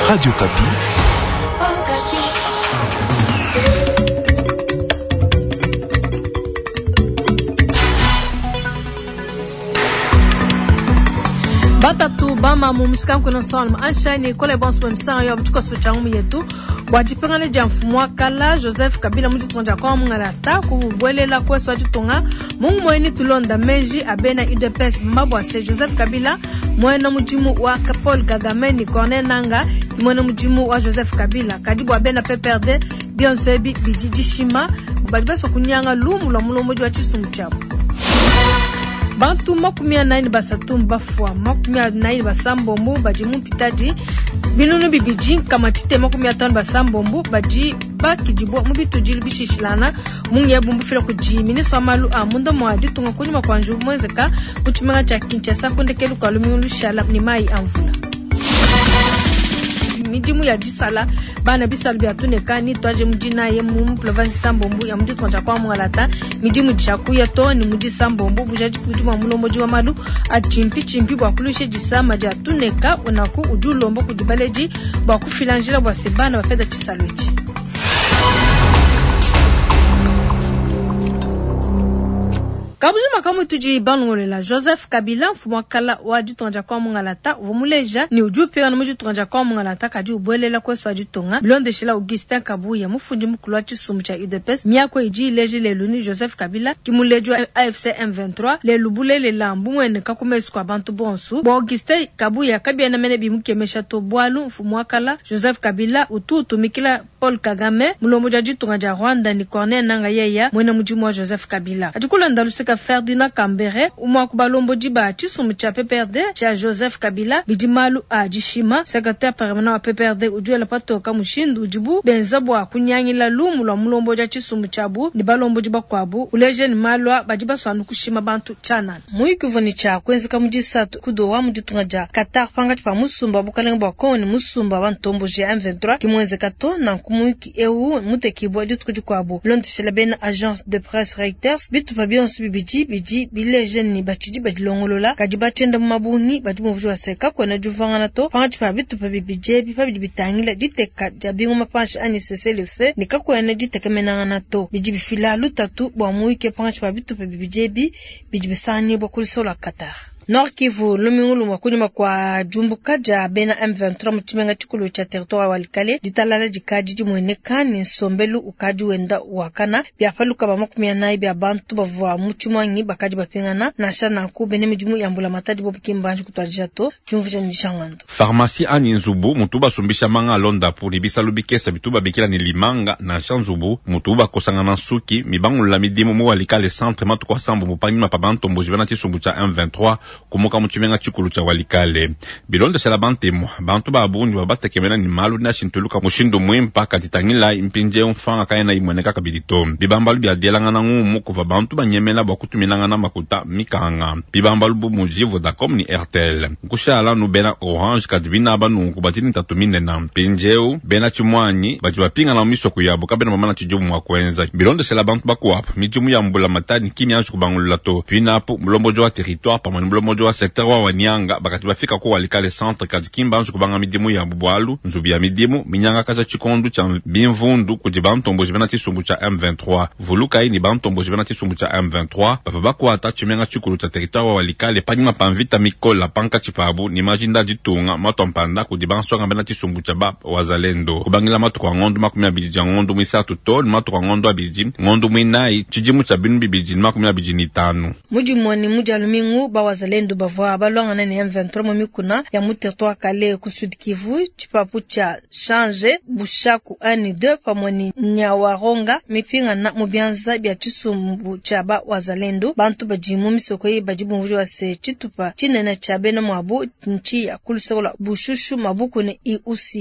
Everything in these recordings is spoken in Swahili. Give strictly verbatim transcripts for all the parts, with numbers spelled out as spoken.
Radio Kapi. Batatu bama mumusika kuna salma anshani kole bonso msanga yo mtuko sochamu yetu wajipengane jamfumwa kala Joseph Kabila mtu tonja kwa mungalata kubwelela kwa swaji tonga mungu mweni tulonda meji abena U D P S mabwa se Joseph Kabila mwena mujimu wa Paul Kagame ni kone nanga mwena mujimu wa Joseph Kabila kadibu abena P P R D Bionsebi bijiji shima bajibaso kunyanga lumu la mulomoji wa chisum chabu Bantu makumia naini basatum bafwa makumia naini basambombu baji mupitaji binunu bibiji kama tite makumia tano basambombu baji baki jibwa mubitu jili bishishilana mungi ya bumbu fila kujimi so amalu amundo mwadi tunga kunyuma kwa njubu mwezeka kuchimenga cha Kinshasa kundekelu kwa lumiulu shala ni mai amvula mijimu ya jisala bana bisalu biatuneka ni twaje mjina ye mu province Sambombu ya mji twanja kwa mwalata mijimu chaku ya to ni mji Sambombu bujaji kujuma mulomboji wa malu achimpi chimpi bwa kulushe jisama ja tuneka unaku ujulombo kudibaleji bwa kufilanjira bwa sebana wa feda chisalweji Kabujuma kamu tuji bangolela Joseph Kabila mfumakala wadi tonja kwa mungalata vumuleja ni ujupe na muju tonja kwa mungalata kaji ubwelela kwa swadi tonga Blonde Shila Augustin Kabuye mufundi mukulu wa chisumu cha U D P S miyako iji leji leluni Joseph Kabila kimulejwa A F C M vingt-trois le lubule le lambu mwene kakumesu kwa bantu bonsu bo Augustin Kabuye kabia na mene bimukemesha to bwalu mfumakala Joseph Kabila ututu mikila Paul Kagame mulomoja jitonga ja Rwanda ni kone nanga yeya mwene mujimu wa Joseph Kabila ajikula ndalusika Ferdinand Kambere umwa kubalombo jiba chisumu cha P P R D cha Joseph Kabila bijimalu ajishima secrétaire permanent wa P P R D ujuela patoka mushindu ujibu benzabwa kunyanyila lumu lwa mulombo ja chisumu chabu ni balombo jiba kwabu uleje ni malwa bajiba swanu kushima bantu chana muikuvoni cha kwenzeka mujisatu kudo wa mujitunga ja Qatar pangati pa musumba bukalengwa koni musumba bantombo ja M vingt-trois kimwenzeka to na kumuiki E U mutekibwa jitukuji kwabu Blonde Shila bena agence de presse Reuters bitu Fabian Subibi biji bileje ni bachiji bajilongolola kajiba tenda mabuni bajimuvuji waseka kwa na juvangana to pangati pa bitu pa bibije bipa bitangila diteka jabingu mapanshi ani sese le fe nikako ene diteka menangana to biji bifila lutatu bwa muike pangati pa bitu pa bibije bi biji bisani bwa kulisola Qatar Nord Kivu lumingulu mwakunyuma kwa jumbuka ja bena M vingt-trois mutimenga chikulu cha territoire walikale jitalala jikaji jimweneka ni sombelu ukaji wenda wakana biafaluka ba makumia nai bia bantu bavwa muchimwangi bakaji bapengana na shana ku benemi jimu yambula matadi bobu kimbanji kutwajia to jumvu cha nishangando Pharmacie ani nzubu mutuba sumbisha manga londa puri bisalubikesa bituba bikila ni limanga na shanzubu mutuba kosangana suki mibangu la midimu mu walikale centre matu kwa sambu mupanyima pa bantu mbujibana chisumbu cha M vingt-trois kumuka muchimenga chikulu cha walikale Bilonde Shila bantemu bantu babuni babatekemena ni malu na shintuluka mushindu mwimpa katitangila impinje umfanga kayena imweneka kabilito bibambalu biadelanga ngumu kuva bantu banyemela bakutuminanga na makuta mikanga bibambalu bumuji Vodacom ni Airtel kushala nubena Orange kadibina banu kubatini tatumine na mpinjeu bena chimwanyi bajibapinga na miso kuyabo kabena mama na chijumu mwakwenza Bilonde Shila bantu bakuwapu mijumu ya mbula matani kimi anju kubangulula to pinapu mlombojo wa territoire pamani mlombojo wa secteur wa wanyanga bakati bafika ko walikale centre kadikimba anju kubanga midimu ya bubwalu nzubi ya midimu minyanga kaza chikondu cha binvundu kujibantombo jibana tisumbu cha M vingt-trois voluka ini bantombo jibana tisumbu cha M vingt-trois baba kwa ata chimenga chikulu cha territoire wa walikale panyima panvita mikola panka chipabu ni majinda ditunga matompanda kujibanso ngambana tisumbu cha ba wazalendo kubangila matu kwa ngondu makumi abili ja ngondu mwisatu ton matu kwa ngondu abili ngondu mwinai chijimu cha binu bibili makumi abili ni tano muji mwani muji alumingu ba wazalendo bavwa balonga nani M vingt-trois momikuna ya mutertoire kale ku Sud Kivu chipapu cha change bushaku ani deux pamoni nyawaronga mipinga na mubianza bya chisumbu cha ba wazalendo bantu bajimu misoko yi bajibu mvuji wa se chitupa chinene cha beno mwabu nchi ya kulusola bushushu mabuku ne iusi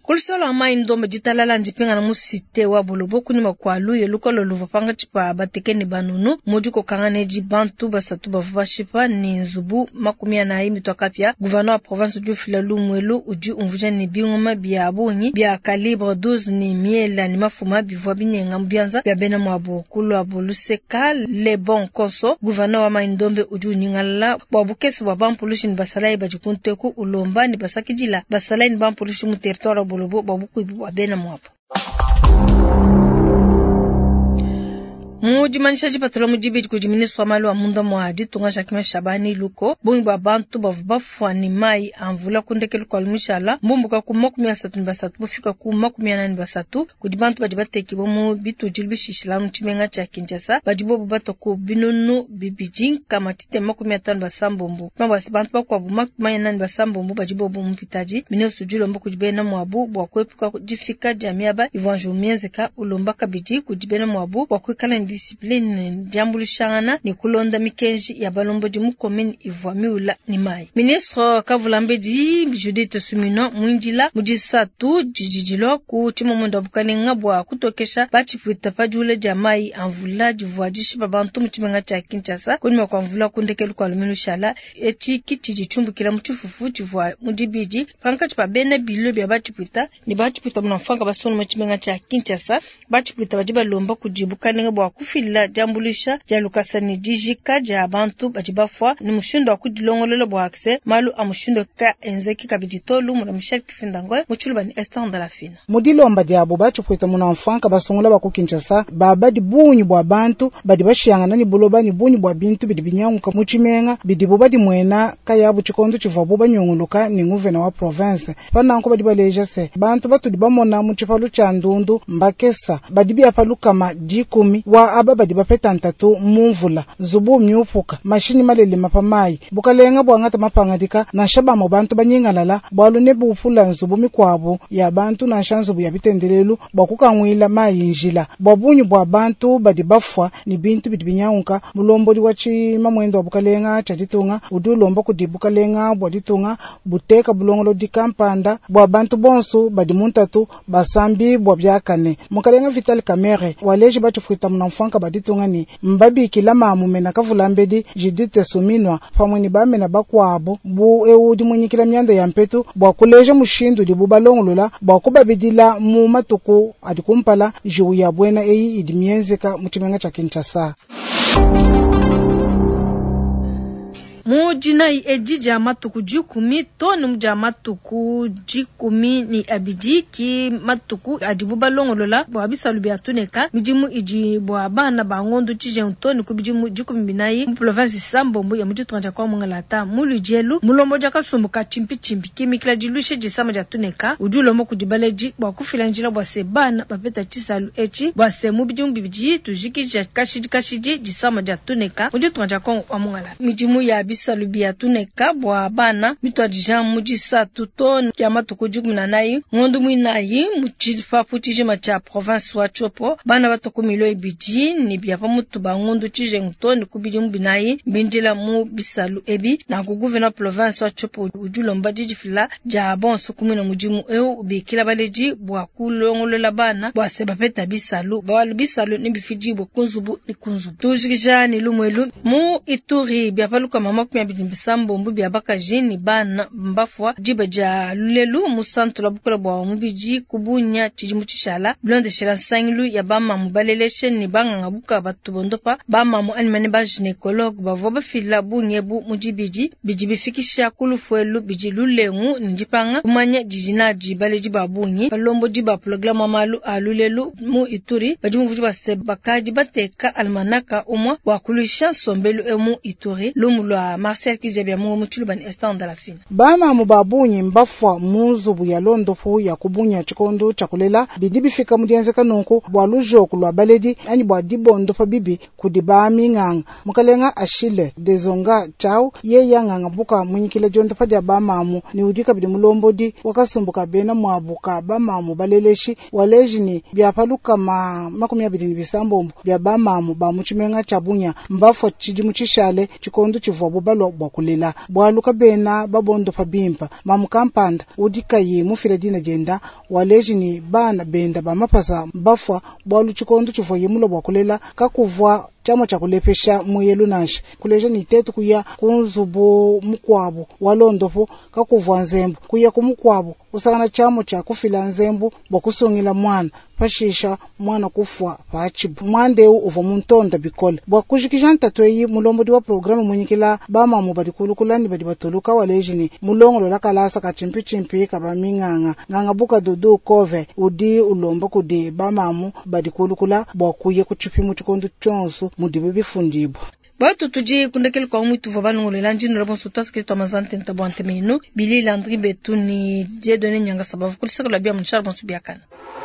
kulisolo amai ndombe jitalala njipinga na musite wa bolobo kuni makwalu yelukolo luvapanga chipa batekeni banunu mojuko kanganeji bantu basatu bavubashipa ni nzubu makumia na imi twakapya gouvernement wa province du filalu mwelu uju umvuja ni bingoma bia abunyi bia calibre douze ni miela ni mafuma bivwa binyenga mbianza bia bena mwabu kulu abuluseka le bon koso gouvernement wa maindombe uju ningala wabukesi wa bampulushi ni basalai bajikunteku ulomba ni basakijila basalai ni bampulushi mu territoire bolobo babuku ibu wabena mwapo. Mujimanisha jipatolo mujibi kujiministwa malu wa munda mwadi tunga shakima Shabani Luko bungi ba bantu bavubafu ni mai anvula kundekelu kwa lumishala mbumbuka kumakumia basatu ni basatu bufika kumakumia nani basatu kujibantu bajibateki bomu bitu jilbi shishilamu chimenga cha Kinshasa bajibo bubato ku binunu bibijing kama tite makumia tanu basambombu mabasi bantu bakwa bumakumia nani basambombu bajibo bomu pitaji mine usujulo mbu kujibena mwabu bwakwepuka kujifika jamiaba ivanju mienzeka ulomba kabiji kujibena mwabu bwakwekala discipline jambulu shangana ni kulonda mikenji ya balombo jimu komini ivwamiula ni mai. Ministre Kavulambe di Judith Sumino mwinjila mujisatu jijijilo kuchimo mwenda bukani ngabwa kutokesha bachi puita pajule jamai anvula jivuajishi babantu mchimenga cha Kinshasa kunima kwa mvula kundekelu kwa luminu shala eti kiti jichumbu kila mchifufu jivua mujibiji panka chipa bene bilo bia bachi puita ni bachi puita mnafanga basonu mchimenga cha Kinshasa bachi puita bajiba lomba kujibukani ngabwa kufila jambulisha jalukasani dijika ja abantu bajibafwa ni mushindo akudilongolelo bwakse malu amushindo ka enzeki kabiditolu mura Michel Kifindangoy muchulubani estanda la fina mudilomba diabo bacho kweta munamfanka basongula bako Kinshasa babadi bunyi bwa bantu badi bashiyangana ni buloba ni bunyi bwa bintu bidi binyanguka muchimenga bidi bobadi mwena kayabu chikondo chivabu banyonguluka ni nguvena wa province pananko badi baleja se bantu batu dibamona muchifalu cha ndundu mbakesa badi bia palukama dikumi wa aba badi bapeta ntatu mumvula zubu myupuka mashini malele mapamai bukalenga bwangata mapangadika na shaba mo bantu banyingalala bwalu ne bufula nzubu mikwabo ya bantu na shanzubu ya bitendelelu bwakukangwila mayinjila bwabunyu bwa bantu badi bafwa ni bintu bidi binyanguka mulombo liwachi mamwendo wa bukalenga chaditunga udulombo kudibukalenga bwaditunga buteka bulongolo dikampanda bwa bantu bonsu badi muntatu basambi bwa byakane mukalenga Vital Kamere waleji batufuita mnamfanka baditunga ni mbabi kila mamume na Kavulambedi Judith Suminwa pamweni bame na bakwabo bu eudi munyikila myanda ya mpetu bwa kuleja mushindu di bubalongolola bwa kubabidila mu matuku adikumpala juu ya bwena eyi idimienzeka muchimenga cha Kinshasa. Mujina ejija matuku jikumi tonu mja matuku jikumi ni abiji ki matuku adibuba longolola bwa bisalubi atuneka mijimu iji bwa bana bangondo chije tonu kubijimu jikumi binayi mu province Sambombo ya muji twanja kwa mungalata mulu jelu mulombo jaka sumbuka chimpi chimpi kimikila jilushe jisama jatuneka ujulomo kujibaleji bwa kufila njila bwa sebana bapeta chisalu echi bwa semu bijimu bibiji tujiki kashiji kashiji jisama jatuneka muji twanja kwa mungalata mijimu ya bisalubi atuneka bwa bana mitwa dijan muji satu tonu ya matuku jikumi na nayi ngondu mwinayi muchifa puchije macha province wa Chopo bana batuku milo ibiji ni biapa mutu bangondu chije ngutoni kubiji mbinayi mbinjila mu bisalu ebi na kuguvena province wa Chopo ujulo mbajiji fila jabon sukumi na mujimu eo ubikila baleji bwa kulongolola bana bwa sebapeta bisalu bwa bisalu ni bifiji bwa kunzubu ni kunzubu tujikisha ni lumwelu mu Ituri biapa luka mama kumya bidimbisambo mbu biabaka jini bana mbafwa jiba ja lulelu mu santu la bukula bwa mbiji kubunya chijimu chishala blonde shela sanglu ya bama mubaleleshe ni banga ngabuka batu bondopa bama mu animane ba ginekologue bavoba fila bunyebu mujibiji biji bifikisha kulufuelu biji lulengu njipanga kumanya jijina jibale jiba bunyi palombo jiba programa malu alulelu mu Ituri bajimu vujiba sebakaji bateka almanaka umwa wakulisha sombelu emu Ituri lumulwa Marcel Kizebia mu muchulubani estanda la fina bama mu babunyi mbafwa muzubu ya londofu ya kubunya chikondo chakulela bidi bifika mudianzeka nonko bwalujo kulwa baledi ani bwa dibondo fa bibi kudibami ngang mukalenga ashile dezonga chao ye yanga buka munyikile jonto fa dia bamamu ni udika bidi mulombodi wakasumbuka bena mwabuka bamamu baleleshi walejini byapaluka ma makumi abiri bisambombo bya bamamu ba muchimenga chabunya mbafwa chiji muchishale chikondo chivobo balo bwakulela bwaluka bena babondo pabimpa mamukampanda udika yi mufiredina jenda waleji ni bana benda bamapasa bafwa bwalu chikondo chifo yemulo bwakulela kakuvwa chamo cha kulepesha muyelu nashi kuleja ni tetu kuya kunzubo mukwabo walondopo kakuvwa nzembo kuya kumukwabo usana chamo cha kufila nzembo bokusongela mwana pashisha mwana kufwa pachibu mwandeu uvo muntonda bikole bwakushikijanta tweyi mulombo diwa programu munyikila bama mubadikulukulani badi batoluka walejini mulongo lolakalasa kachimpi chimpi kabaminganga nganga buka dudu kove udi ulombo kudi bamamu badikulukula bwakuye kuchipimu chikondo chonso mudibe bifundibo Batu tuji kundekele kwa umu tuva banu ngule njinu rabon sotas ke to amazante nta bwante menu Billy Landry Betuni Diedone nyanga sababu kulisa kula bia mchara bonsu biakana